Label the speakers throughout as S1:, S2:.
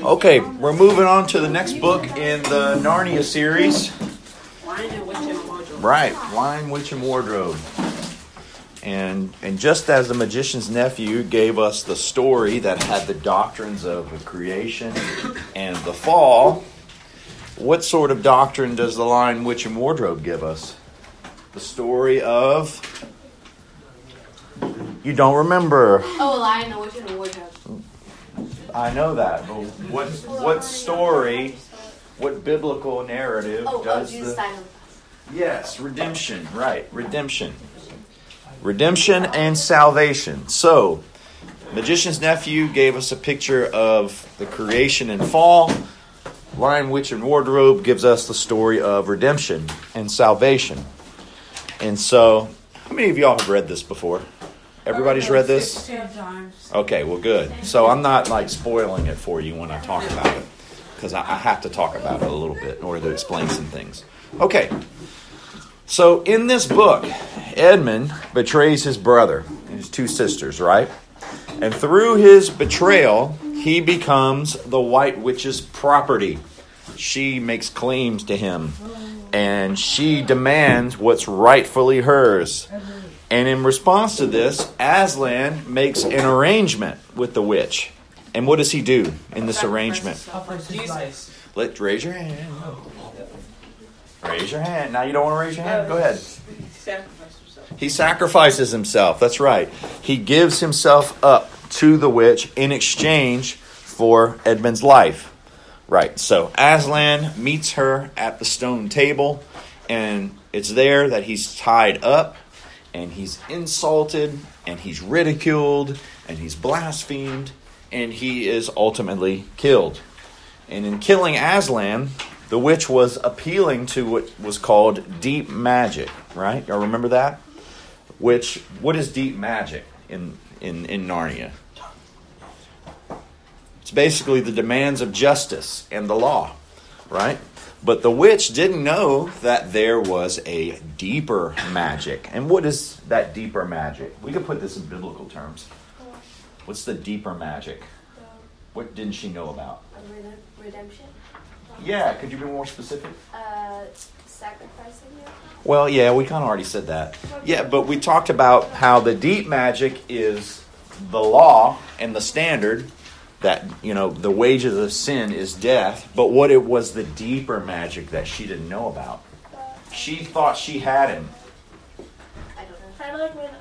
S1: Okay, we're moving on to the next book in the Narnia series.
S2: Lion, Witch, and Wardrobe.
S1: Right, Lion, Witch, and Wardrobe. And just as the magician's nephew gave us the story that had the doctrines of the creation and the fall, what sort of doctrine does the Lion, Witch, and Wardrobe give us? The story of... You don't remember.
S3: Oh, Lion, the Witch, and the Wardrobe.
S1: I know that, but what story, what biblical narrative does
S3: Jesus died on the cross.
S1: Yes, redemption, right, redemption. Redemption and salvation. So, Magician's Nephew gave us a picture of the creation and fall. Lion, Witch, and Wardrobe gives us the story of redemption and salvation. And so, how many of y'all have read this before? Everybody's read this?
S2: 16 times.
S1: Okay, well, good. So I'm not like spoiling it for you when I talk about it, because I have to talk about it a little bit in order to explain some things. Okay, so in this book, Edmund betrays his brother and his two sisters, right? And through his betrayal, he becomes the White Witch's property. She makes claims to him, and she demands what's rightfully hers. And in response to this, Aslan makes an arrangement with the witch. And what does he do in this arrangement? Let's raise your hand. Raise your hand. Now you don't want to raise your hand? Go ahead. He sacrifices himself. That's right. He gives himself up to the witch in exchange for Edmund's life. Right. So Aslan meets her at the stone table, and it's there that he's tied up. And he's insulted, and he's ridiculed, and he's blasphemed, and he is ultimately killed. And in killing Aslan, the witch was appealing to what was called deep magic, right? Y'all remember that? What is deep magic in Narnia? It's basically the demands of justice and the law, right? But the witch didn't know that there was a deeper magic. And what is that deeper magic? We could put this in biblical terms. What's the deeper magic? What didn't she know about?
S3: Redemption?
S1: Yeah, could you be more specific?
S3: Sacrificing it?
S1: Well, yeah, we kind of already said that. Yeah, but we talked about how the deep magic is the law and the standard. That, the wages of sin is death. But what it was the deeper magic that she didn't know about. She thought she had him.
S3: I don't know.
S4: Kind of like when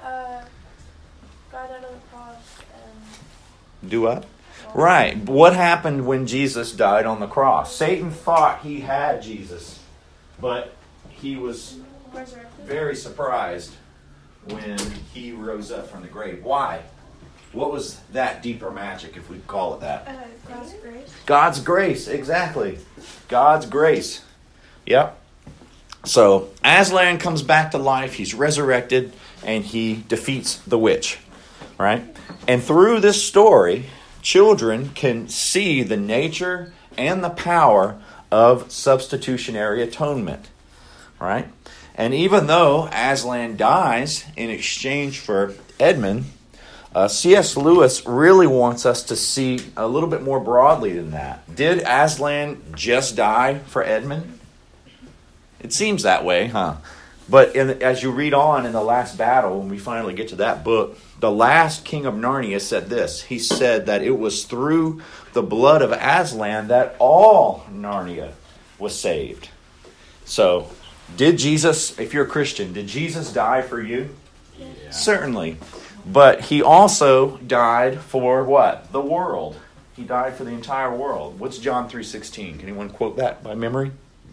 S4: God out of the cross and...
S1: Do what? Right. What happened when Jesus died on the cross? Satan thought he had Jesus. But he was very surprised when he rose up from the grave. Why? What was that deeper magic, if we call it that?
S4: God's grace.
S1: God's grace, exactly. God's grace. Yep. So, Aslan comes back to life, he's resurrected, and he defeats the witch. Right? And through this story, children can see the nature and the power of substitutionary atonement. Right? And even though Aslan dies in exchange for Edmund, C.S. Lewis really wants us to see a little bit more broadly than that. Did Aslan just die for Edmund? It seems that way, huh? But as you read on in the last battle, when we finally get to that book, the last king of Narnia said this. He said that it was through the blood of Aslan that all Narnia was saved. So, did Jesus, if you're a Christian, did Jesus die for you? Yeah. Certainly. But he also died for what? The world. He died for the entire world. What's John 3:16? Can anyone quote that by memory?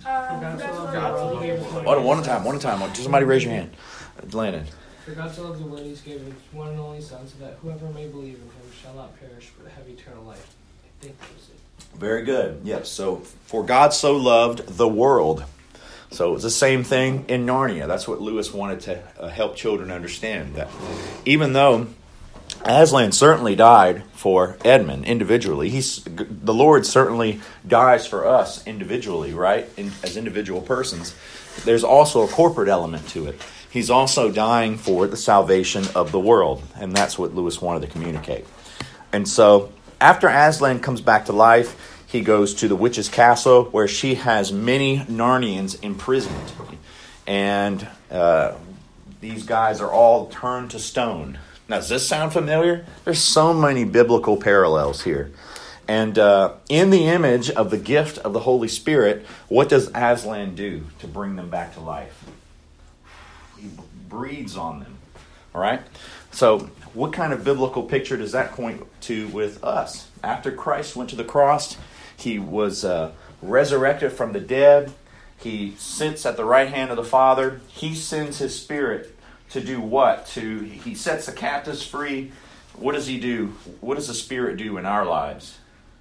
S1: One time. Somebody raise your hand. Landon.
S5: For God so loved the world, He's given His one and only Son, so that whoever may believe in Him shall not perish, but have eternal life. I think that was it.
S1: Very good. Yes. So, for God so loved the world. So it's the same thing in Narnia. That's what Lewis wanted to help children understand. That even though Aslan certainly died for Edmund individually, the Lord certainly dies for us individually, right? As individual persons. There's also a corporate element to it. He's also dying for the salvation of the world. And that's what Lewis wanted to communicate. And so after Aslan comes back to life, he goes to the witch's castle where she has many Narnians imprisoned. And these guys are all turned to stone. Now, does this sound familiar? There's so many biblical parallels here. And in the image of the gift of the Holy Spirit, what does Aslan do to bring them back to life? He breathes on them. All right? So what kind of biblical picture does that point to with us? After Christ went to the cross, he was resurrected from the dead. He sits at the right hand of the Father. He sends his Spirit to do what? He sets the captives free. What does he do? What does the Spirit do in our lives?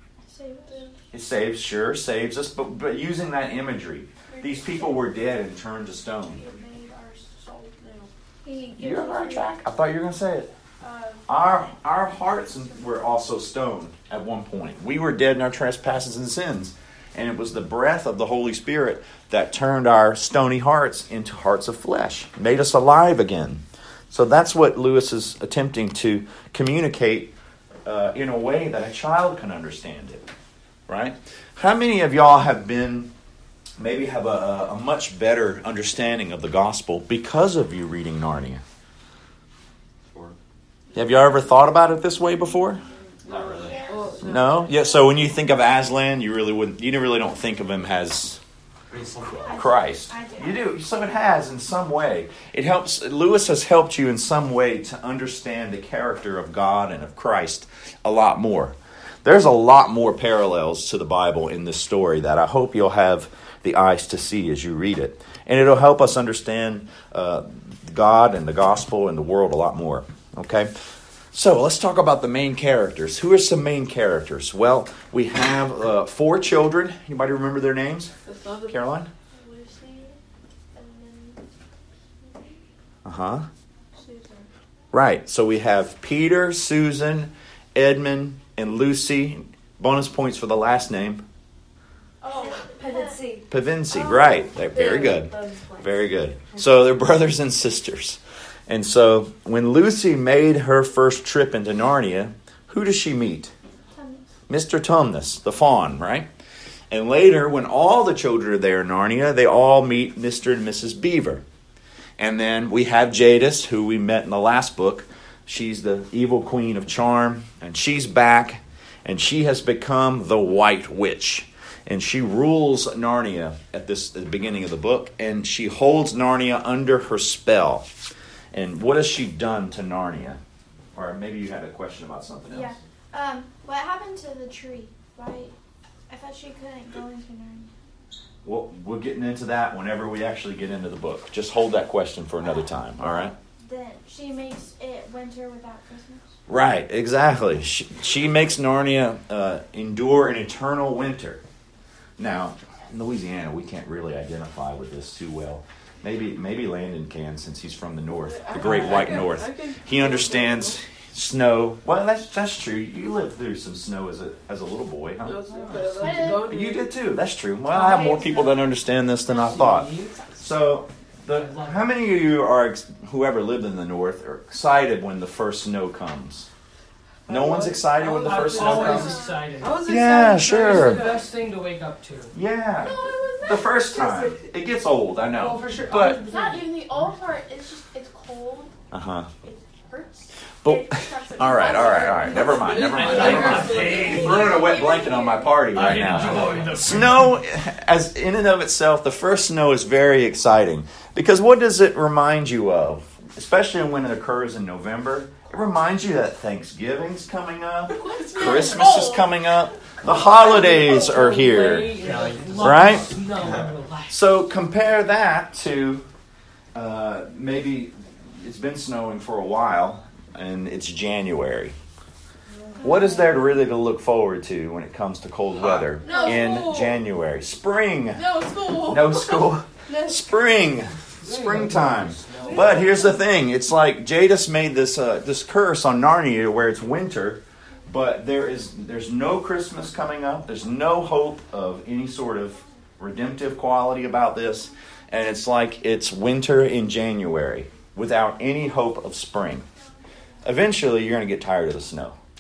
S1: It saves us, but using that imagery. These people were dead and turned to stone. You're on the right track. I thought you were going to say it. Our hearts were also stone at one point. We were dead in our trespasses and sins. And it was the breath of the Holy Spirit that turned our stony hearts into hearts of flesh, made us alive again. So that's what Lewis is attempting to communicate in a way that a child can understand it. Right? How many of y'all have maybe have a much better understanding of the gospel because of you reading Narnia? Have you ever thought about it this way before?
S6: Not really.
S1: No? Yeah, so when you think of Aslan, you really don't think of him as Christ. You do. So it has in some way. Lewis has helped you in some way to understand the character of God and of Christ a lot more. There's a lot more parallels to the Bible in this story that I hope you'll have the eyes to see as you read it. And it'll help us understand God and the gospel and the world a lot more. Okay? So let's talk about the main characters. Who are some main characters? Well, we have 4 children. Anybody remember their names? Caroline?
S4: Lucy, and then Susan.
S1: Right. So we have Peter, Susan, Edmund, and Lucy. Bonus points for the last name.
S4: Oh, Pevensey.
S1: Pevensey, right. Very good. Very good. So they're brothers and sisters. And so when Lucy made her first trip into Narnia, who does she meet? Mr. Tumnus, the faun, right? And later, when all the children are there in Narnia, they all meet Mr. and Mrs. Beaver. And then we have Jadis, who we met in the last book. She's the evil queen of charm, and she's back, and she has become the White Witch. And she rules Narnia at the beginning of the book, and she holds Narnia under her spell. And what has she done to Narnia? Or maybe you had a question about something else.
S4: Yeah. What happened to the tree? Why? I thought she couldn't go into Narnia.
S1: Well, we're getting into that whenever we actually get into the book. Just hold that question for another time, all right?
S4: Then she makes it winter without Christmas?
S1: Right, exactly. She makes Narnia endure an eternal winter. Now, in Louisiana, we can't really identify with this too well. Maybe Landon can, since he's from the north, the Great White North. He understands snow. Well, that's true. You lived through some snow as a little boy, huh? You did too. That's true. Well, I have more people that understand this than I thought. So, how many of you whoever lived in the north, are excited when the first snow comes? No one's excited when the first snow
S5: Always
S1: comes?
S5: excited.
S1: Yeah,
S5: It's
S1: sure.
S5: the best thing to wake up to.
S1: Yeah. The first time. It gets old, I know.
S5: Oh, for sure.
S1: But
S4: It's not even the old part. It's cold.
S1: uh-huh.
S4: It hurts.
S1: But all right. Never mind. Throwing a wet blanket on my party right now. Snow, as in and of itself, the first snow is very exciting because what does it remind you of? Especially when it occurs in November, it reminds you that Thanksgiving's coming up, Christmas is coming up, the holidays are here, right? So compare that to maybe it's been snowing for a while. And it's January. What is there really to look forward to when it comes to cold weather in January? Spring. No school. Spring. Springtime. But here's the thing. It's like Jadis made this curse on Narnia where it's winter, but there's no Christmas coming up. There's no hope of any sort of redemptive quality about this. And it's like it's winter in January without any hope of spring. Eventually, you're going to get tired of the snow.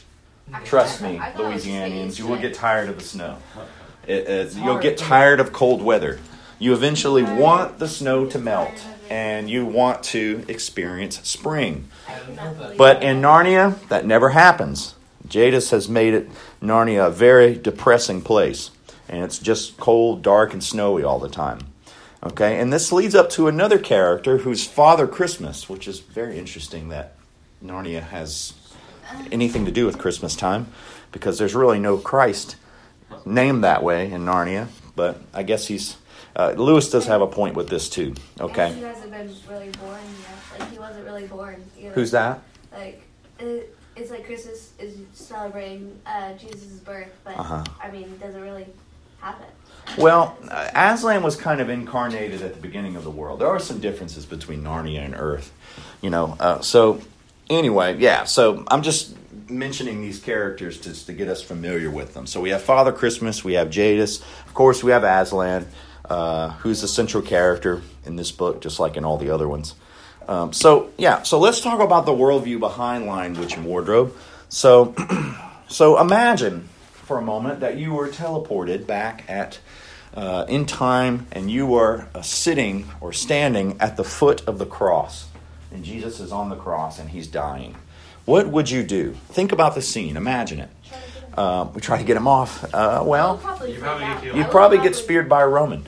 S1: Trust me,
S3: I thought it was
S1: Louisianians,
S3: just
S1: you will
S3: being
S1: get tired of the snow. You'll get tired of cold weather. You eventually want the snow to melt, and you want to experience spring. But in Narnia, that never happens. Jadis has made Narnia a very depressing place, and it's just cold, dark, and snowy all the time. Okay, and this leads up to another character who's Father Christmas, which is very interesting that Narnia has anything to do with Christmas time, because there's really no Christ named that way in Narnia. But I guess he's Lewis does have a point with this too. Okay,
S3: He hasn't been really born yet. Like, he wasn't really born either.
S1: who's that?
S3: Like, it's like Christmas is celebrating Jesus' birth, but I mean, it doesn't really happen.
S1: Well, Aslan was kind of incarnated at the beginning of the world. There are some differences between Narnia and Earth, so anyway, yeah. So I'm just mentioning these characters just to get us familiar with them. So we have Father Christmas, we have Jadis, of course we have Aslan, who's the central character in this book, just like in all the other ones. So let's talk about the worldview behind Lion, Witch, and Wardrobe. So imagine for a moment that you were teleported back in time, and you were sitting or standing at the foot of the cross, and Jesus is on the cross and he's dying. What would you do? Think about the scene. Imagine it. We try to get him off. You'd probably get speared by a Roman.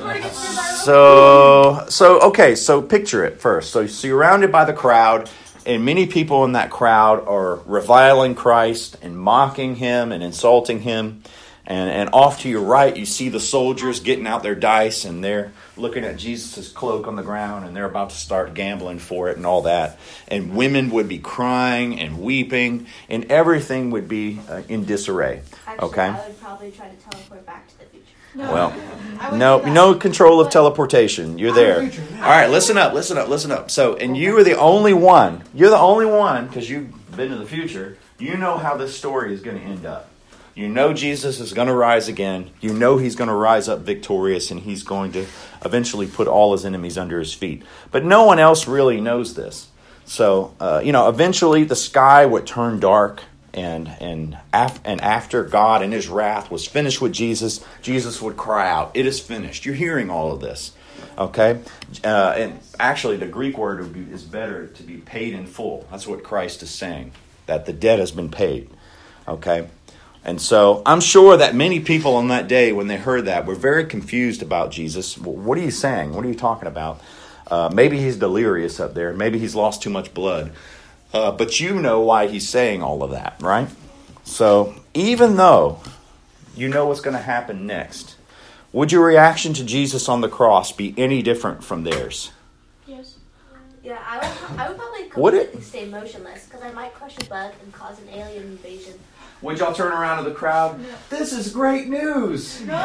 S1: So picture it first. So you're surrounded by the crowd, and many people in that crowd are reviling Christ and mocking him and insulting him. And off to your right, you see the soldiers getting out their dice, and they're looking at Jesus' cloak on the ground, and they're about to start gambling for it and all that. And women would be crying and weeping, and everything would be in disarray.
S3: Actually,
S1: Okay?
S3: I would probably try to teleport back to the future.
S1: Well, no control of teleportation. You're there. All right, listen up. So, and you are the only one. You're the only one, because you've been to the future. You know how this story is going to end up. You know Jesus is going to rise again. You know he's going to rise up victorious, and he's going to eventually put all his enemies under his feet. But no one else really knows this. So, eventually the sky would turn dark, and after God in his wrath was finished with Jesus, Jesus would cry out, "It is finished." You're hearing all of this. Okay? And actually the Greek word is better, to be paid in full. That's what Christ is saying, that the debt has been paid. Okay? And so I'm sure that many people on that day, when they heard that, were very confused about Jesus. What are you saying? What are you talking about? Maybe he's delirious up there. Maybe he's lost too much blood. But you know why he's saying all of that, right? So even though you know what's going to happen next, would your reaction to Jesus on the cross be any different from theirs?
S4: Yes.
S3: Yeah, I would probably completely stay motionless, because I might crush a bug and cause an alien invasion.
S1: Would y'all turn around to the crowd? No. This is great news.
S4: No.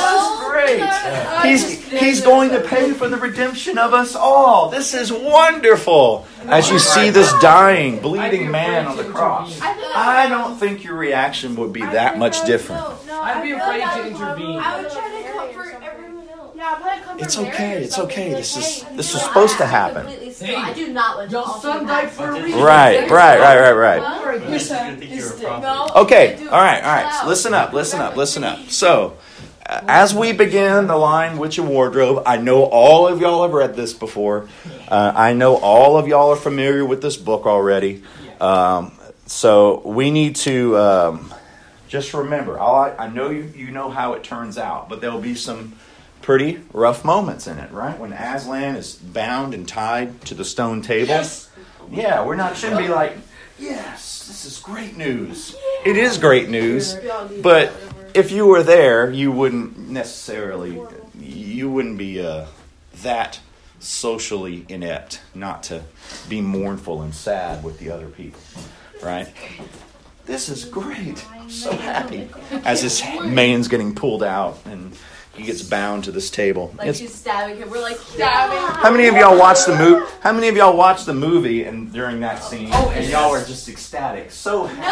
S1: This is great. He's going to pay for the redemption of us all. This is wonderful. As you see this dying, bleeding man on the cross. I don't think your reaction would be that much different.
S4: No,
S5: I'd be afraid to intervene.
S4: I would try to comfort everyone else. Yeah, I'm trying to comfort
S1: It's
S4: Mary
S1: okay.
S4: or
S1: It's
S4: something.
S1: okay.
S4: Like,
S1: This is
S4: hey,
S1: supposed to happen.
S3: Hey, I do not want to
S5: Your son died for a reason.
S1: Right.
S3: No.
S1: Okay. All right. So listen up. So, as we begin The Lion, Witch, and Wardrobe, I know all of y'all have read this before. I know all of y'all are familiar with this book already. So we need to just remember. I know you know how it turns out, but there'll be some pretty rough moments in it, right? When Aslan is bound and tied to the stone table.
S5: Yes.
S1: Yeah, shouldn't be like, yes, this is great news. It is great news, but if you were there, you wouldn't be that socially inept not to be mournful and sad with the other people, right? This is great. I'm so happy. As this man's getting pulled out and he gets bound to this table.
S3: Like she's stabbing him. We're like stabbing.
S1: How many of y'all watched the movie? How many of y'all watched the movie and during that scene, and y'all were just ecstatic, so happy?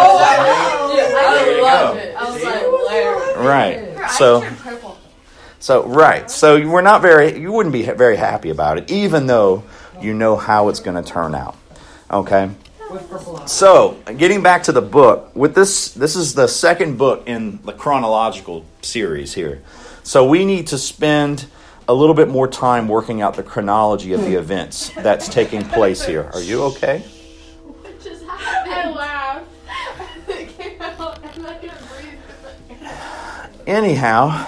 S3: I loved it. I was like,
S1: right. So you wouldn't be very happy about it, even though you know how it's going to turn out. Okay.
S5: With purple eyes.
S1: So, getting back to the book, with this is the second book in the chronological series here. So we need to spend a little bit more time working out the chronology of the events that's taking place here. Are you okay?
S4: What just happened? I laughed. It came out and I couldn't breathe.
S1: Anyhow,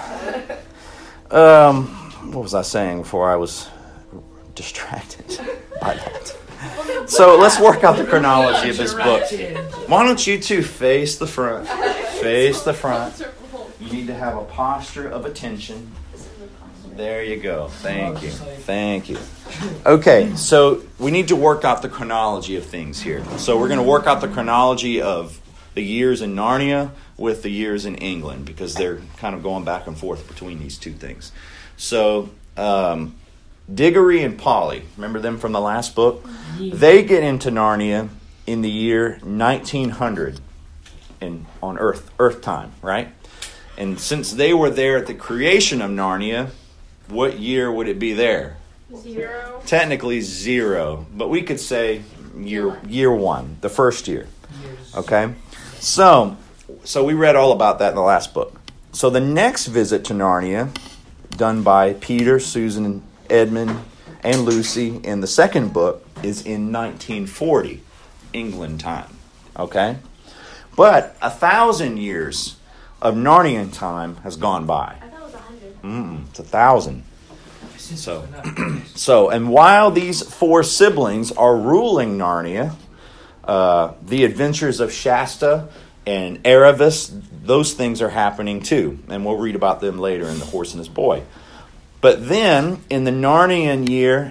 S1: what was I saying before I was distracted by that? So let's work out the chronology of this book. Why don't you two face the front? Face the front. You need to have a posture of attention. There you go. Thank you. Thank you. Okay, so we need to work out the chronology of things here. So we're going to work out the chronology of the years in Narnia with the years in England, because they're kind of going back and forth between these two things. So Diggory and Polly, remember them from the last book? They get into Narnia in the year 1900 on Earth time, right? And since they were there at the creation of Narnia, what year would it be there?
S4: 0.
S1: Technically 0, but we could say year 1, the first year. Okay? So we read all about that in the last book. So the next visit to Narnia, done by Peter, Susan, Edmund, and Lucy in the second book, is in 1940, England time. Okay? But 1,000 years of Narnian time has gone by.
S3: I thought it was 100.
S1: It's 1,000. So, and while these 4 siblings are ruling Narnia, the adventures of Shasta and Aravis, those things are happening too. And we'll read about them later in The Horse and His Boy. But then, in the Narnian year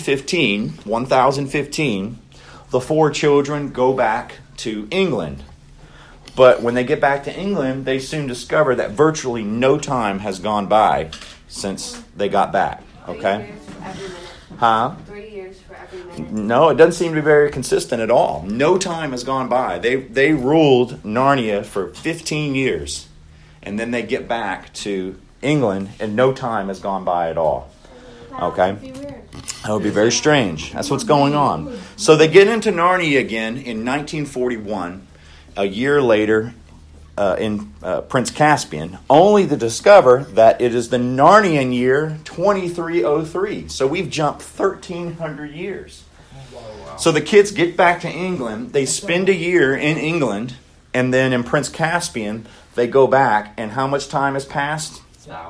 S1: 1015, the 4 children go back to England. But when they get back to England, they soon discover that virtually no time has gone by since they got back.
S3: 3
S1: Okay?
S3: years for every minute.
S1: Huh?
S3: 3 years for every minute.
S1: No, it doesn't seem to be very consistent at all. No time has gone by. They ruled Narnia for 15 years. And then they get back to England, and no time has gone by at all. Okay?
S4: That would be weird.
S1: That would be very strange. That's what's going on. So they get into Narnia again in 1941, a year later in Prince Caspian, only to discover that it is the Narnian year 2303. So we've jumped 1,300 years. So the kids get back to England. They spend a year in England, and then in Prince Caspian, they go back. And how much time has passed?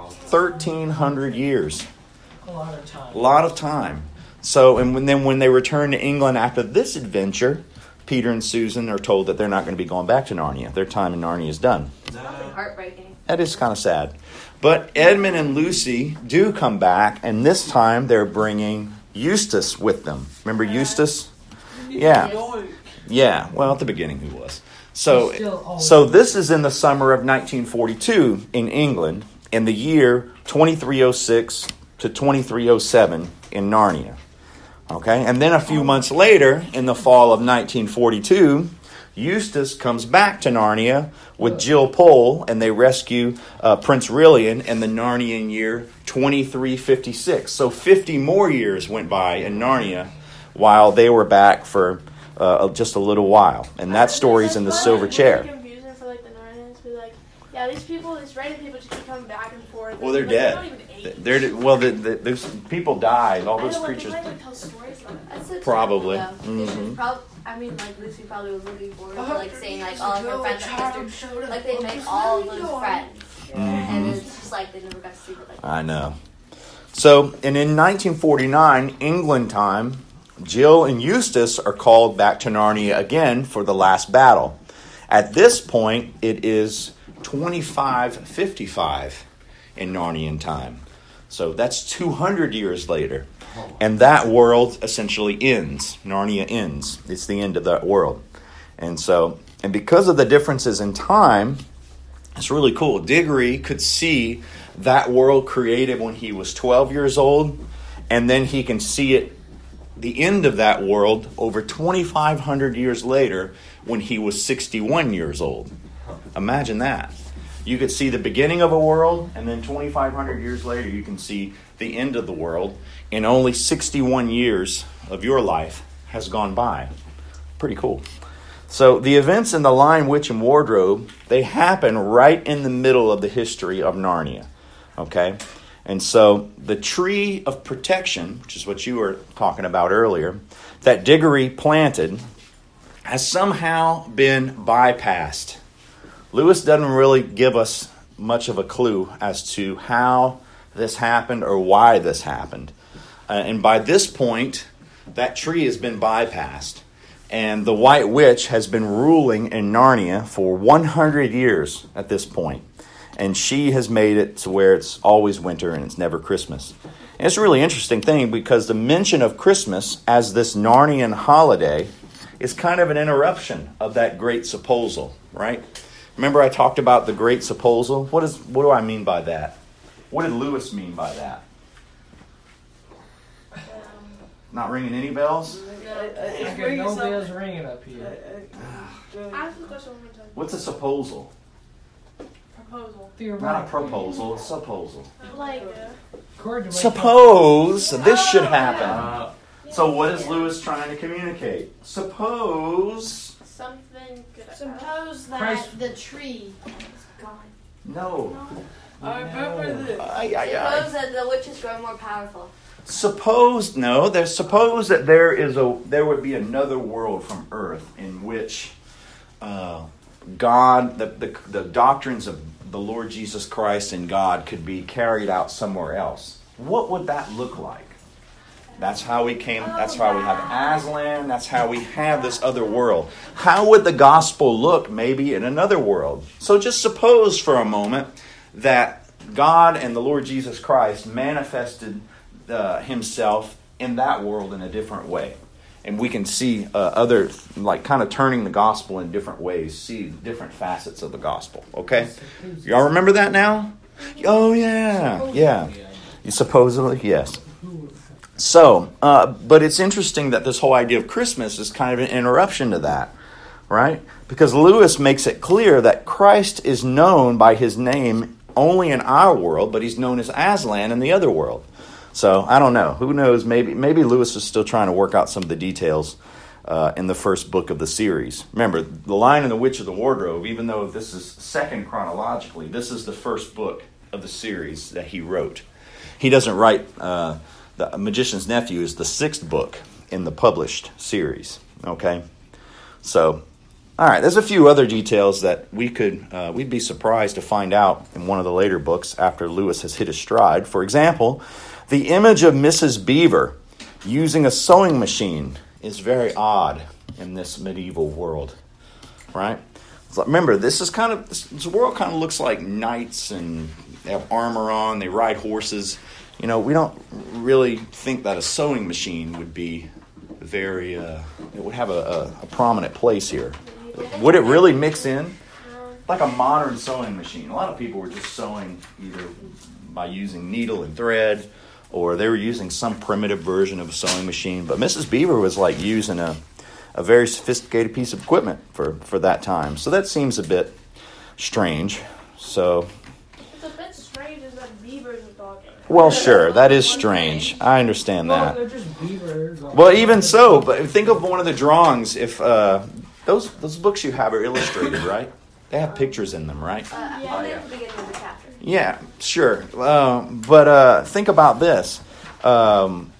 S1: 1,300 years.
S5: A lot of time.
S1: A lot of time. So, and when they return to England after this adventure, Peter and Susan are told that they're not going to be going back to Narnia. Their time in Narnia is done.
S3: Probably heartbreaking.
S1: That is kind of sad. But Edmund and Lucy do come back, and this time they're bringing Eustace with them. Remember Eustace? Yeah. Yeah. Well, at the beginning he was. So this is in the summer of 1942 in England, in the year 2306 to 2307 in Narnia. Okay, and then a few months later, in the fall of 1942, Eustace comes back to Narnia with Jill Pole, and they rescue Prince Rilian in the Narnian year 2356. So 50 more years went by in Narnia while they were back for just a little while. And that story's in the Silver Chair.
S4: It's confusing for like the Narnians. Be like, yeah, these random people just keep coming back and forth.
S1: Well, they're
S4: like,
S1: dead.
S4: They're not even age.
S1: Those people died. All
S4: I
S1: those
S4: know, like,
S1: creatures.
S4: They might tell stories about it.
S3: That's so
S1: Probably.
S3: terrible, though.
S1: Mhm.
S3: I mean, like, Lucy probably was looking forward to, like, saying, like, all of her friends and sisters. Like, they make all of those friends. And it's just like they never got to see it like that.
S1: I know. So, and in 1949, England time, Jill and Eustace are called back to Narnia again for the last battle. At this point, it is 2555 in Narnian time. So that's 200 years later. And that world essentially ends. Narnia ends. It's the end of that world. And because of the differences in time, it's really cool. Diggory could see that world created when he was 12 years old, and then he can see it, the end of that world, over 2,500 years later when he was 61 years old. Imagine that. You could see the beginning of a world, and then 2,500 years later you can see the end of the world, and only 61 years of your life has gone by. pretty cool. So the events in The Lion, Witch, and Wardrobe, they happen right in the middle of the history of Narnia. Okay? And so the tree of protection, which is what you were talking about earlier, that Diggory planted, has somehow been bypassed. Lewis doesn't really give us much of a clue as to how this happened or why this happened. And by this point, that tree has been bypassed. And the White Witch has been ruling in Narnia for 100 years at this point. And she has made it to where it's always winter and it's never Christmas. And it's a really interesting thing because the mention of Christmas as this Narnian holiday is kind of an interruption of that great supposal, right? Remember I talked about the great supposal? What do I mean by that? What did Lewis mean by that? Not ringing any bells?
S5: I got no bells ringing up here.
S4: Ask the question one more time.
S1: What's a supposal?
S4: Proposal.
S1: Not a proposal, a supposal.
S4: Like,
S1: Suppose this should happen. So what is Lewis trying to communicate? Suppose...
S4: something good. Suppose that
S5: Christ.
S4: the tree is gone.
S1: No.
S2: I remember this.
S3: Suppose that the witches grow more powerful.
S1: Suppose that there would be another world from Earth in which God, the doctrines of the Lord Jesus Christ and God could be carried out somewhere else. What would that look like? That's how we came. That's how we have Aslan. That's how we have this other world. How would the gospel look maybe in another world? So just suppose for a moment that God and the Lord Jesus Christ manifested himself in that world in a different way. And we can see other, like kind of turning the gospel in different ways, see different facets of the gospel. Okay? Y'all remember that now? Oh, yeah. Yeah. Supposedly, yes. So, but it's interesting that this whole idea of Christmas is kind of an interruption to that, right? Because Lewis makes it clear that Christ is known by his name only in our world, but he's known as Aslan in the other world. So, I don't know. Who knows? Maybe Lewis is still trying to work out some of the details in the first book of the series. Remember, The Lion and the Witch of the Wardrobe, even though this is second chronologically, this is the first book of the series that he wrote. He doesn't write... The Magician's Nephew is the sixth book in the published series. Okay? So, all right, there's a few other details that we'd be surprised to find out in one of the later books after Lewis has hit his stride. For example, the image of Mrs. Beaver using a sewing machine is very odd in this medieval world, right? So remember, this world kind of looks like knights and they have armor on, they ride horses. You know, we don't really think that a sewing machine would be very, it would have a prominent place here. Would it really mix in? Like a modern sewing machine. A lot of people were just sewing either by using needle and thread, or they were using some primitive version of a sewing machine. But Mrs. Beaver was like using a very sophisticated piece of equipment for that time. So that seems a bit strange. So...
S4: It's a bit strange is that beavers are talking.
S1: Well, sure, that is strange. I understand
S5: No,
S1: that.
S5: they're just beavers.
S1: Well, even so, but think of one of the drawings. If those books you have are illustrated, right? They have pictures in them, right?
S3: Only at the beginning of the chapter.
S1: Yeah, sure. But think about this. One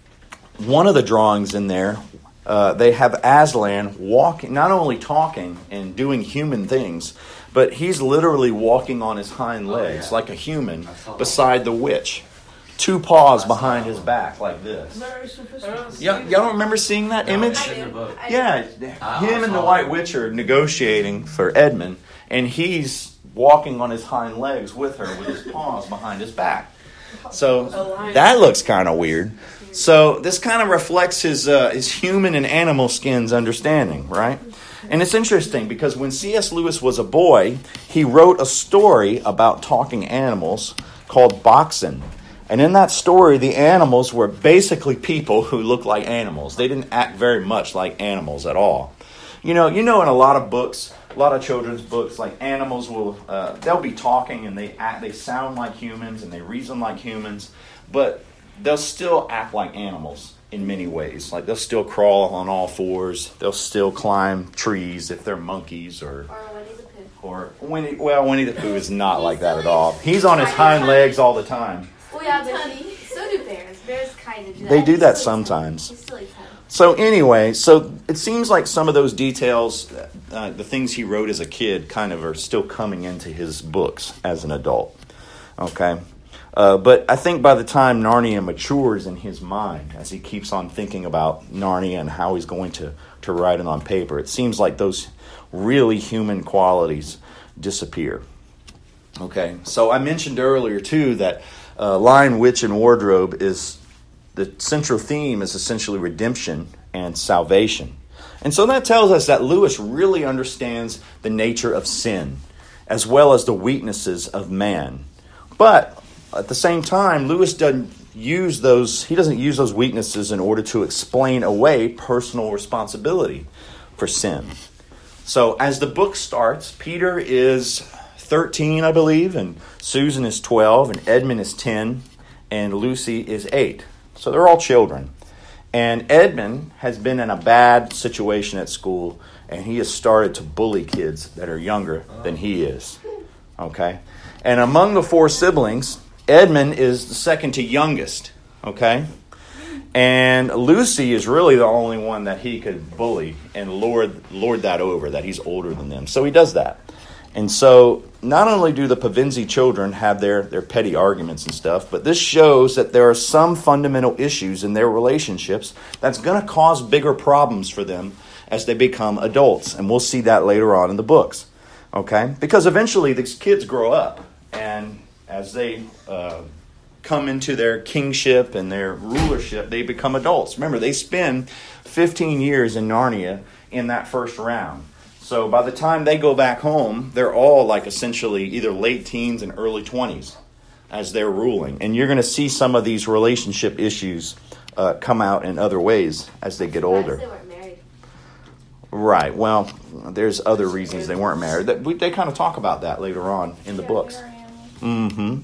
S1: of the drawings in there, they have Aslan walking, not only talking and doing human things, but he's literally walking on his hind legs like a human beside the witch. 2 paws behind his back like this.
S5: Very sophisticated.
S1: Y'all don't remember seeing that image? Yeah, him and the White Witch are negotiating for Edmund, and he's walking on his hind legs with her with his paws behind his back. So that looks kind of weird. So this kind of reflects his human and animal skins understanding, right? And it's interesting because when C.S. Lewis was a boy, he wrote a story about talking animals called Boxen. And in that story, the animals were basically people who looked like animals. They didn't act very much like animals at all. You know, in a lot of books, a lot of children's books, like animals will, they'll be talking and they sound like humans and they reason like humans, but they'll still act like animals. in many ways. Like they'll still crawl on all fours. They'll still climb trees if they're monkeys
S3: Or Winnie the Pooh.
S1: or Winnie the Pooh is not like that at all. He's on his hind legs all the time.
S3: Well, yeah, but so do bears. Bears kind of do that.
S1: They do
S3: He's
S1: that
S3: still
S1: sometimes.
S3: He's still like 10.
S1: So anyway, so it seems like some of those details, the things he wrote as a kid, kind of are still coming into his books as an adult. Okay? But I think by the time Narnia matures in his mind, as he keeps on thinking about Narnia and how he's going to write it on paper, it seems like those really human qualities disappear. Okay? So I mentioned earlier, too, that Lion, Witch, and Wardrobe is... the central theme is essentially redemption and salvation. And so that tells us that Lewis really understands the nature of sin, as well as the weaknesses of man. But at the same time, Lewis doesn't use those weaknesses in order to explain away personal responsibility for sin. So as the book starts, Peter is 13, I believe, and Susan is 12, and Edmund is 10, and Lucy is 8. So they're all children. And Edmund has been in a bad situation at school, and he has started to bully kids that are younger than he is. Okay? And among the 4 siblings, Edmund is the second to youngest. Okay? And Lucy is really the only one that he could bully and lord that over, that he's older than them. So he does that. And so not only do the Pevensie children have their petty arguments and stuff, but this shows that there are some fundamental issues in their relationships that's going to cause bigger problems for them as they become adults. And we'll see that later on in the books. Okay? Because eventually these kids grow up, and as they come into their kingship and their rulership, they become adults. Remember, they spend 15 years in Narnia in that first round. So by the time they go back home, they're all like essentially either late teens and early 20s as they're ruling. And you're going to see some of these relationship issues come out in other ways as they get older.
S3: They weren't married.
S1: Right. Well, there's other reasons they weren't married. They kind of talk about that later on in the books. Mm-hmm.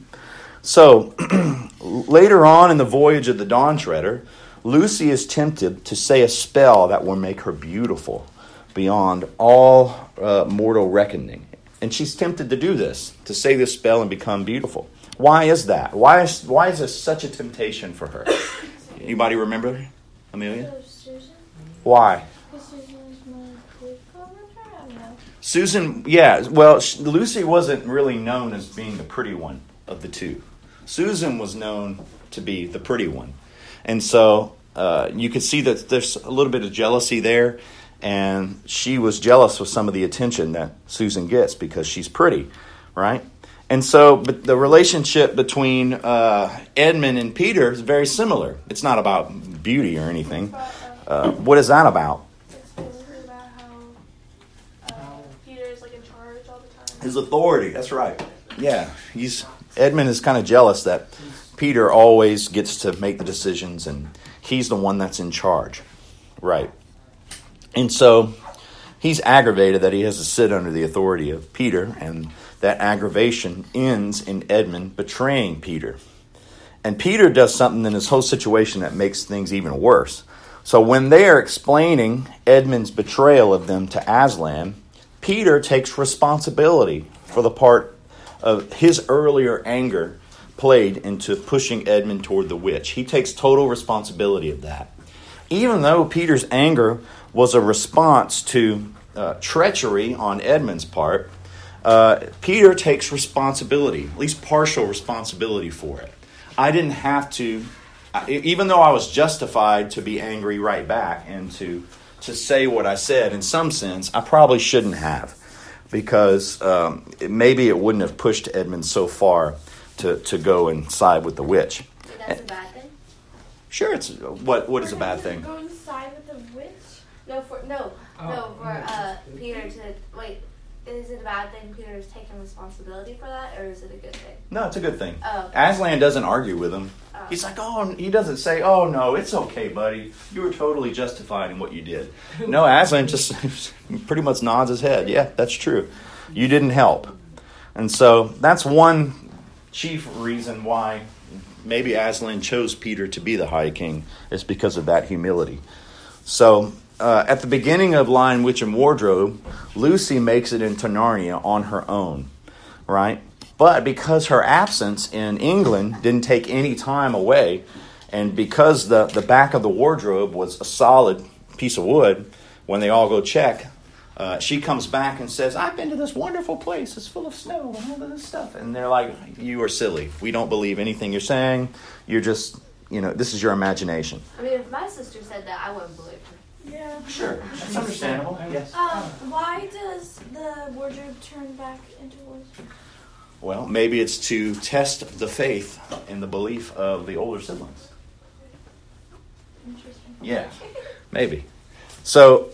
S1: So later on in the Voyage of the Dawn Treader, Lucy is tempted to say a spell that will make her beautiful beyond all mortal reckoning. And she's tempted to do this, to say this spell and become beautiful. Why is that? Why is this such a temptation for her? Anybody remember, Amelia?
S4: Susan?
S1: Why?
S4: Because Susan is more beautiful than her? I don't know.
S1: Susan, yeah. Well, Lucy wasn't really known as being the pretty one of the two. Susan was known to be the pretty one. And so you could see that there's a little bit of jealousy there. And she was jealous with some of the attention that Susan gets because she's pretty, right? And so but the relationship between Edmund and Peter is very similar. It's not about beauty or anything. What is that about?
S4: It's basically about how Peter is like in charge all the time.
S1: His authority, that's right. Yeah, Edmund is kind of jealous that Peter always gets to make the decisions and he's the one that's in charge, right? And so he's aggravated that he has to sit under the authority of Peter, and that aggravation ends in Edmund betraying Peter. And Peter does something in this whole situation that makes things even worse. So when they are explaining Edmund's betrayal of them to Aslan, Peter takes responsibility for the part of his earlier anger played into pushing Edmund toward the witch. He takes total responsibility of that. Even though Peter's anger was a response to treachery on Edmund's part, Peter takes responsibility, at least partial responsibility for it. I didn't have to, even though I was justified to be angry right back and to say what I said, in some sense, I probably shouldn't have, because maybe it wouldn't have pushed Edmund so far to go and side with the witch.
S3: So that's a bad thing?
S1: Sure, it's what is a bad thing?
S4: Going to side with the witch?
S3: For Peter to wait. Is it a bad thing Peter is taking responsibility for that, or is it a good thing?
S1: No, it's a good thing.
S3: Oh.
S1: Aslan doesn't argue with him. He's like, he doesn't say, oh, no, it's okay, buddy. You were totally justified in what you did. No, Aslan just pretty much nods his head. Yeah, that's true. You didn't help. And so that's one chief reason why maybe Aslan chose Peter to be the High King. It's because of that humility. So at the beginning of Lion, Witch, and Wardrobe, Lucy makes it into Narnia on her own, right? But because her absence in England didn't take any time away, and because the back of the wardrobe was a solid piece of wood, when they all go check, she comes back and says, I've been to this wonderful place. It's full of snow and all of this stuff. And they're like, you are silly. We don't believe anything you're saying. You're just, this is your imagination.
S3: I mean, if my sister said that, I wouldn't believe her.
S4: Yeah.
S1: Sure. That's understandable. Yes.
S4: Why does the wardrobe turn back into wood?
S1: Well, maybe it's to test the faith and the belief of the older siblings.
S4: Interesting.
S1: Yeah, maybe. So,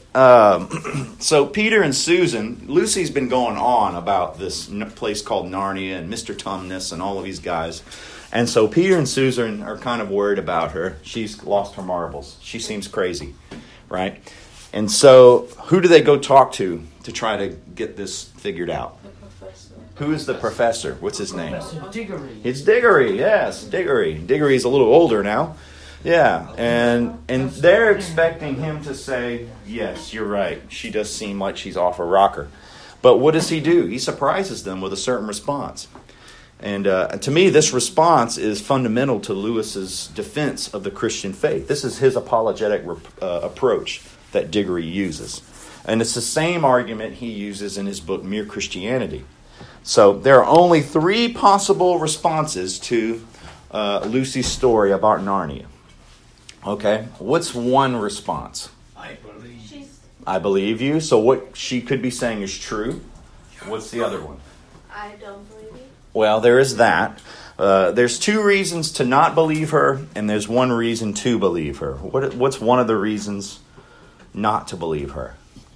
S1: so Peter and Susan, Lucy's been going on about this place called Narnia and Mr. Tumnus and all of these guys. And so Peter and Susan are kind of worried about her. She's lost her marbles. She seems crazy, right? And so who do they go talk to try to get this figured out? Who is the professor? What's his name?
S5: Professor Diggory.
S1: It's Diggory, yes, Diggory. Diggory's a little older now. Yeah, and they're expecting him to say, yes, you're right. She does seem like she's off her rocker. But what does he do? He surprises them with a certain response. And to me, this response is fundamental to Lewis's defense of the Christian faith. This is his apologetic approach that Diggory uses. And it's the same argument he uses in his book, Mere Christianity. So there are only 3 possible responses to Lucy's story about Narnia. Okay, what's one response?
S5: I believe.
S1: I believe you. So what she could be saying is true. What's the other one?
S3: I don't believe you.
S1: Well, there is that. There's 2 reasons to not believe her, and there's 1 reason to believe her. What's one of the reasons not to believe her?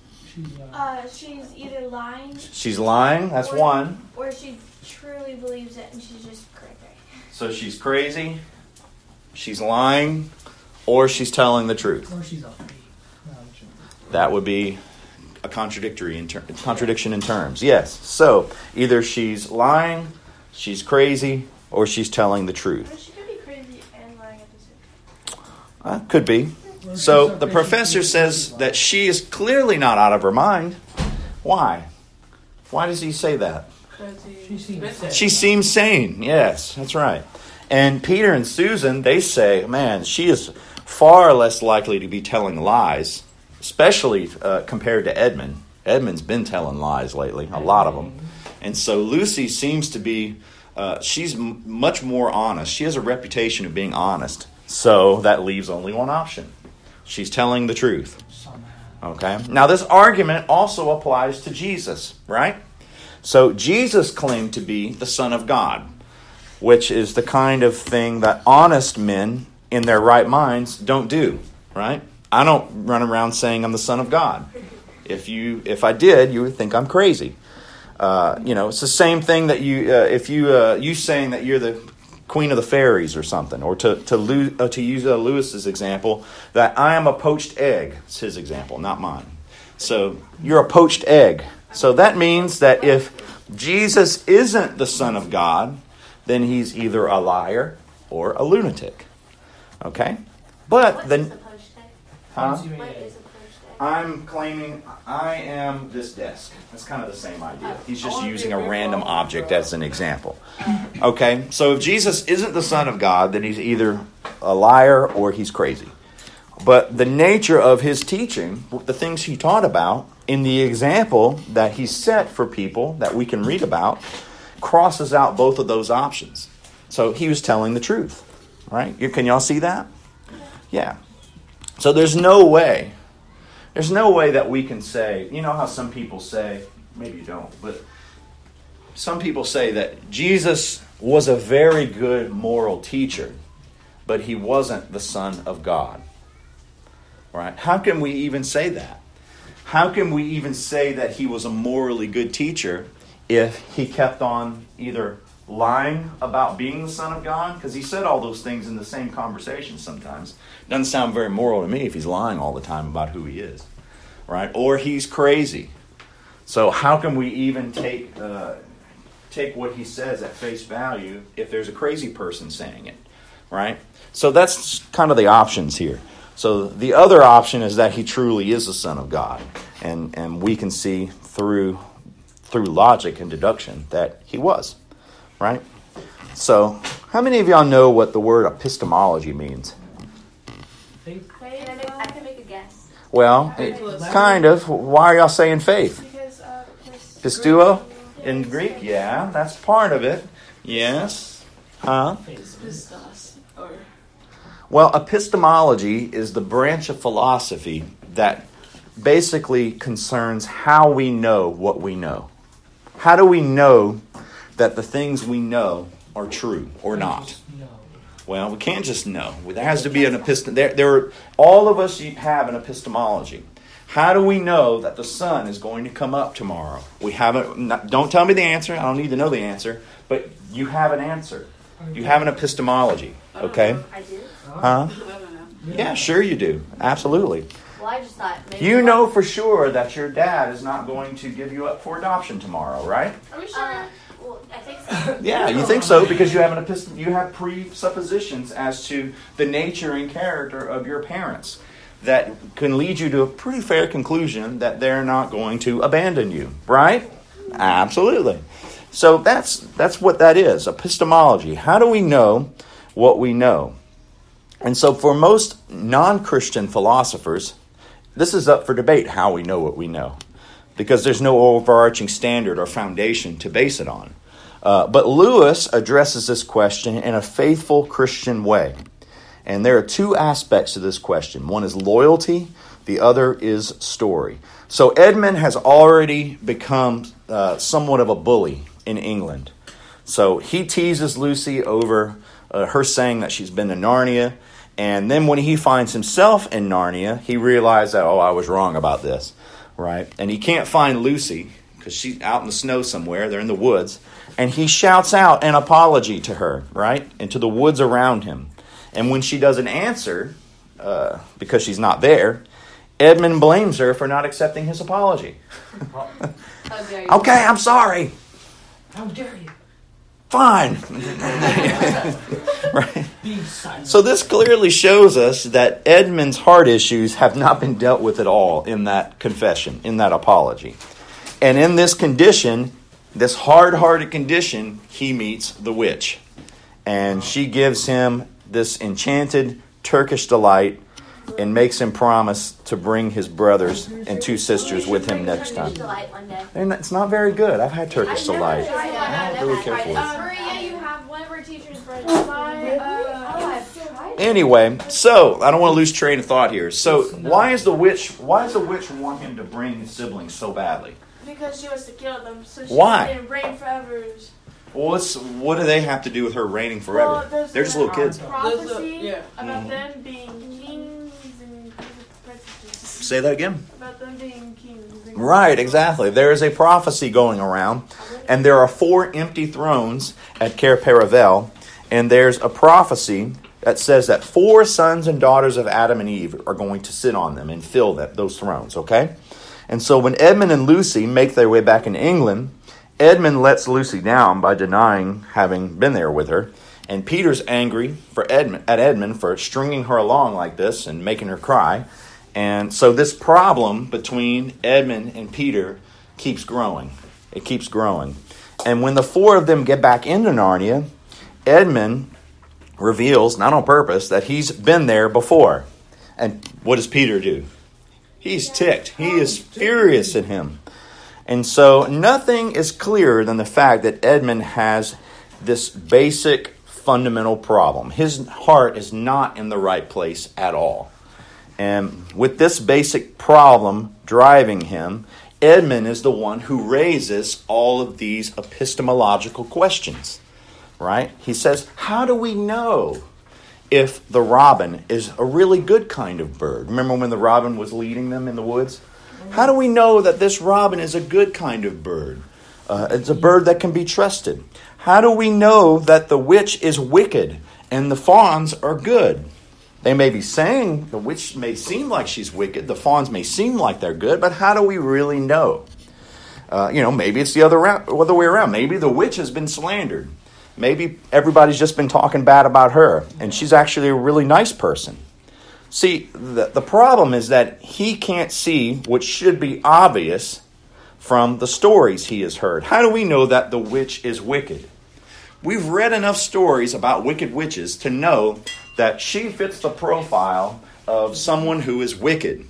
S4: She's either lying.
S1: She's lying. That's one.
S4: Or she truly believes it and she's just crazy.
S1: So she's crazy, she's lying, or she's telling the truth.
S5: Or she's off beat. No, I'm joking.
S1: That would be a contradiction in terms. Yes. So either she's lying, she's crazy, or she's telling the truth.
S4: But she could be crazy and lying at the same time.
S1: Could be. So the professor says that she is clearly not out of her mind. Why? Why does he say that? She seems sane. Yes, that's right. And Peter and Susan, they say, man, she is far less likely to be telling lies, especially compared to Edmund. Edmund's been telling lies lately, a lot of them. And so Lucy seems to be, she's much more honest. She has a reputation of being honest. So that leaves only one option. She's telling the truth. Okay. Now this argument also applies to Jesus, right? So Jesus claimed to be the Son of God, which is the kind of thing that honest men in their right minds don't do, right? I don't run around saying I'm the Son of God. If I did, you would think I'm crazy. It's the same thing that you saying that you're the Queen of the Fairies or something, or to use Lewis's example, that I am a poached egg. It's his example, not mine. So you're a poached egg. So that means that if Jesus isn't the Son of God, then he's either a liar or a lunatic. Okay? But
S3: What
S1: then,
S3: is a poached egg?
S1: huh?
S3: What is a poached egg?
S1: I'm claiming I am this desk. That's kind of the same idea. He's just using a random object as an example. Okay, so if Jesus isn't the Son of God, then he's either a liar or he's crazy. But the nature of his teaching, the things he taught about, in the example that he set for people that we can read about, crosses out both of those options. So he was telling the truth, right? Can y'all see that? Yeah. So there's no way that we can say, you know how some people say, maybe you don't, but some people say that Jesus was a very good moral teacher, but he wasn't the Son of God. Right? How can we even say that? How can we even say that he was a morally good teacher if he kept on either lying about being the Son of God? Because he said all those things in the same conversation sometimes. Doesn't sound very moral to me if he's lying all the time about who he is. Right? Or he's crazy. So how can we even take what he says at face value if there's a crazy person saying it? right? So that's kind of the options here. So the other option is that he truly is the Son of God. And we can see through logic and deduction that he was, right? So how many of y'all know what the word epistemology means?
S5: Faith.
S3: I can make a guess.
S1: Well, kind of. Why are y'all saying faith?
S4: Because
S1: Pisteuo in Greek? Yeah, that's part of it. Yes. Huh?
S2: Pistos. Or
S1: Well, epistemology is the branch of philosophy that basically concerns how we know what we know. How do we know that the things we know are true or not?
S5: No.
S1: Well, we can't just know. There has to be an all of us have an epistemology. How do we know that the sun is going to come up tomorrow? We haven't. Don't tell me the answer. I don't need to know the answer. But you have an answer. You have an epistemology. Okay?
S3: I do.
S1: Huh?
S2: I don't know.
S1: Yeah, sure you do. Absolutely.
S3: Well, I just thought maybe.
S1: You know for sure that your dad is not going to give you up for adoption tomorrow, right?
S4: Are we sure?
S3: Well, I think so.
S1: Yeah, you think so because you have presuppositions as to the nature and character of your parents that can lead you to a pretty fair conclusion that they're not going to abandon you, right? Absolutely. So that's what that is, epistemology. How do we know what we know? And so for most non-Christian philosophers, this is up for debate how we know what we know, because there's no overarching standard or foundation to base it on. But Lewis addresses this question in a faithful Christian way. And there are two aspects to this question. One is loyalty, the other is story. So Edmund has already become somewhat of a bully in England. So he teases Lucy over her saying that she's been to Narnia. And then when he finds himself in Narnia, he realized that, I was wrong about this, right? And he can't find Lucy because she's out in the snow somewhere. They're in the woods. And he shouts out an apology to her, right? And to the woods around him. And when she doesn't answer, because she's not there, Edmund blames her for not accepting his apology.
S3: How dare you?
S1: Okay, I'm sorry.
S5: How dare you?
S1: Fine. Right?
S5: Be silent.
S1: So this clearly shows us that Edmund's heart issues have not been dealt with at all in that confession, in that apology. And in this condition, this hard-hearted condition, he meets the witch. And she gives him this enchanted Turkish delight and makes him promise to bring his brothers and two sisters with him next time.
S3: Delight one day.
S1: And it's not very good. I've had Turkish
S3: I've never
S1: delight.
S3: tried it.
S1: I don't really care for it.
S4: Maria, you have one of our teachers' brothers.
S1: Anyway, so I don't want to lose train of thought here. So why does the witch want him to bring his siblings so badly?
S4: Because she wants to kill them, so she
S1: Why?
S4: can reign forever.
S1: Well, what do they have to do with her reigning forever?
S4: Well, there's
S1: They're just little kids.
S4: prophecy
S2: Yeah.
S4: about them being kings and princesses.
S1: Say that again.
S4: About them being kings. And
S1: Right, exactly. There is a prophecy going around, and there are 4 empty thrones at Cair Paravel, and there's a prophecy that says that 4 sons and daughters of Adam and Eve are going to sit on them and fill those thrones, okay? And so when Edmund and Lucy make their way back in England, Edmund lets Lucy down by denying having been there with her, and Peter's angry at Edmund for stringing her along like this and making her cry. And so this problem between Edmund and Peter keeps growing. It keeps growing. And when the 4 of them get back into Narnia, Edmund reveals, not on purpose, that he's been there before. And what does Peter do? He's ticked. He is furious at him. And so nothing is clearer than the fact that Edmund has this basic fundamental problem. His heart is not in the right place at all. And with this basic problem driving him, Edmund is the one who raises all of these epistemological questions, right? He says, how do we know if the robin is a really good kind of bird? Remember when the robin was leading them in the woods? How do we know that this robin is a good kind of bird? It's a bird that can be trusted. How do we know that the witch is wicked and the fawns are good? They may be saying the witch may seem like she's wicked, the fawns may seem like they're good, but how do we really know? Maybe it's the other way around. Maybe the witch has been slandered. Maybe everybody's just been talking bad about her, and she's actually a really nice person. See, the problem is that he can't see what should be obvious from the stories he has heard. How do we know that the witch is wicked? We've read enough stories about wicked witches to know that she fits the profile of someone who is wicked.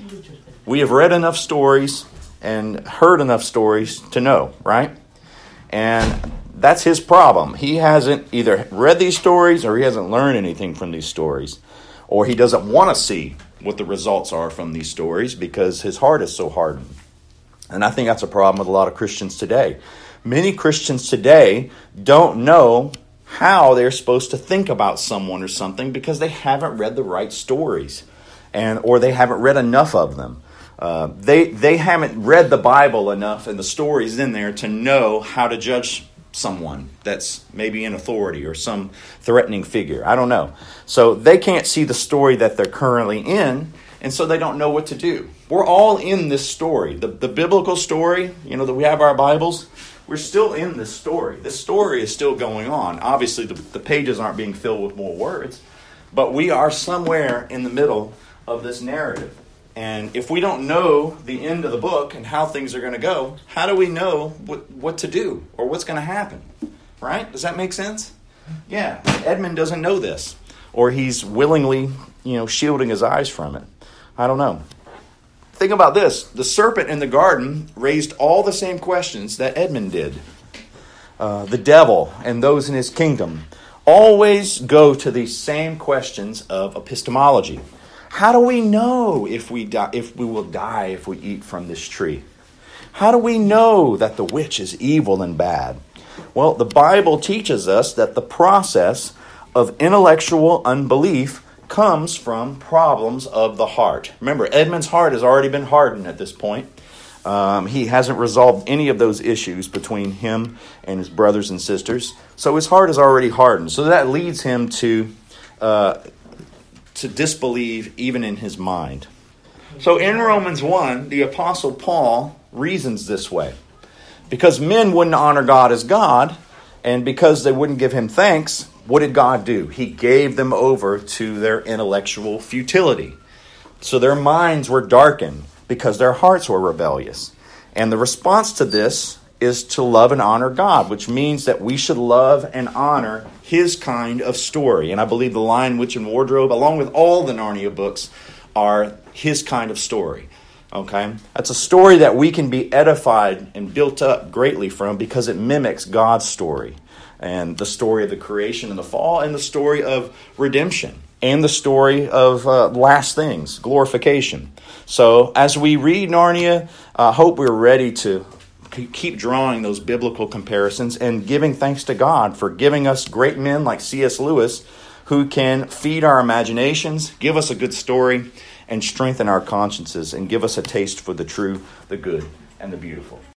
S1: We have read enough stories and heard enough stories to know, right? And that's his problem. He hasn't either read these stories or he hasn't learned anything from these stories. Or he doesn't want to see what the results are from these stories because his heart is so hardened. And I think that's a problem with a lot of Christians today. Many Christians today don't know how they're supposed to think about someone or something because they haven't read the right stories, or they haven't read enough of them. They haven't read the Bible enough and the stories in there to know how to judge someone that's maybe in authority or some threatening figure. I don't know. So they can't see the story that they're currently in, and so they don't know what to do. We're all in this story. The biblical story, that we have our Bibles, we're still in this story. This story is still going on. Obviously, the pages aren't being filled with more words, but we are somewhere in the middle of this narrative. And if we don't know the end of the book and how things are going to go, how do we know what to do or what's going to happen? Right? Does that make sense? Yeah. Edmund doesn't know this, or he's willingly, shielding his eyes from it. I don't know. Think about this. The serpent in the garden raised all the same questions that Edmund did. The devil and those in his kingdom always go to these same questions of epistemology. How do we know if we will die if we eat from this tree? How do we know that the witch is evil and bad? Well, the Bible teaches us that the process of intellectual unbelief comes from problems of the heart. Remember, Edmund's heart has already been hardened at this point. He hasn't resolved any of those issues between him and his brothers and sisters. So his heart is already hardened. So that leads him to disbelieve even in his mind. So in Romans 1, the Apostle Paul reasons this way. Because men wouldn't honor God as God, and because they wouldn't give him thanks, what did God do? He gave them over to their intellectual futility. So their minds were darkened because their hearts were rebellious. And the response to this is to love and honor God, which means that we should love and honor his kind of story. And I believe The Lion, Witch, and Wardrobe, along with all the Narnia books, are his kind of story. Okay? That's a story that we can be edified and built up greatly from because it mimics God's story. And the story of the creation and the fall, and the story of redemption, and the story of last things, glorification. So as we read Narnia, I hope we're ready to keep drawing those biblical comparisons and giving thanks to God for giving us great men like C.S. Lewis who can feed our imaginations, give us a good story, and strengthen our consciences and give us a taste for the true, the good, and the beautiful.